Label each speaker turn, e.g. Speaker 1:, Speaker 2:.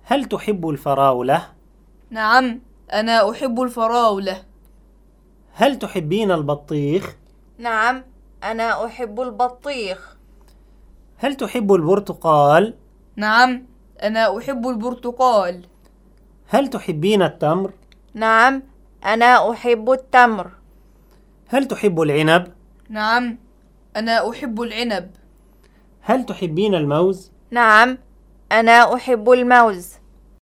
Speaker 1: هل تحب الفراولة؟
Speaker 2: نعم، أنا أحب الفراولة.
Speaker 1: هل تحبين البطيخ؟
Speaker 3: نعم، أنا أحب البطيخ.
Speaker 1: هل تحب البرتقال؟
Speaker 2: نعم، أنا أحب البرتقال.
Speaker 1: هل تحبين التمر؟
Speaker 3: نعم، أنا أحب التمر.
Speaker 1: هل تحب العنب؟
Speaker 2: نعم، أنا أحب العنب.
Speaker 1: هل تحبين الموز؟
Speaker 3: نعم، أنا أحب الموز.